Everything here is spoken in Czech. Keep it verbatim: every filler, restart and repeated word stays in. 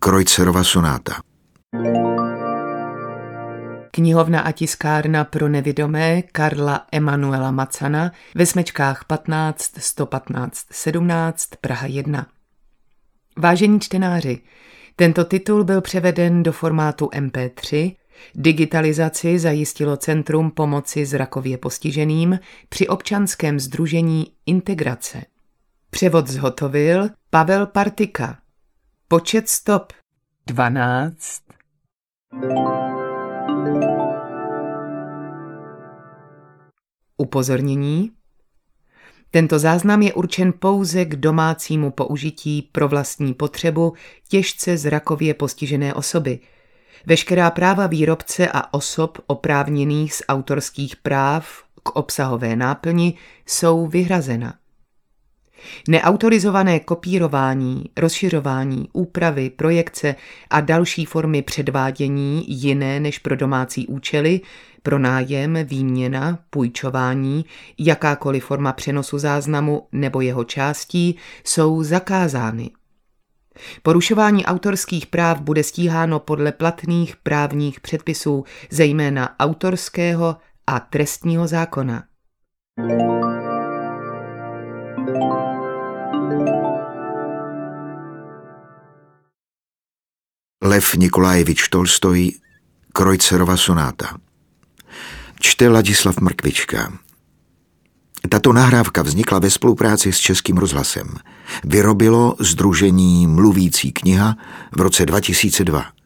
Kreuzerova sonáta. Knihovna a tiskárna pro nevidomé Karla Emanuela Macana ve smečkách patnáct sto patnáct sedmnáct Praha jedna. Vážení čtenáři, tento titul byl převeden do formátu em pé tři, digitalizaci zajistilo Centrum pomoci zrakově postiženým při občanském sdružení Integrace. Převod zhotovil Pavel Partika. Počet stop dvanáct. Upozornění. Tento záznam je určen pouze k domácímu použití pro vlastní potřebu těžce zrakově postižené osoby. Veškerá práva výrobce a osob oprávněných z autorských práv k obsahové náplni jsou vyhrazena. Neautorizované kopírování, rozšiřování, úpravy, projekce a další formy předvádění jiné než pro domácí účely, pronájem, výměna, půjčování, jakákoliv forma přenosu záznamu nebo jeho částí jsou zakázány. Porušování autorských práv bude stíháno podle platných právních předpisů, zejména autorského a trestního zákona. Lev Nikolajevič Tolstoj, Kreuzerova sonáta. Čte Ladislav Mrkvička. Tato nahrávka vznikla ve spolupráci s Českým rozhlasem. Vyrobilo sdružení Mluvící kniha v roce dva tisíce dva.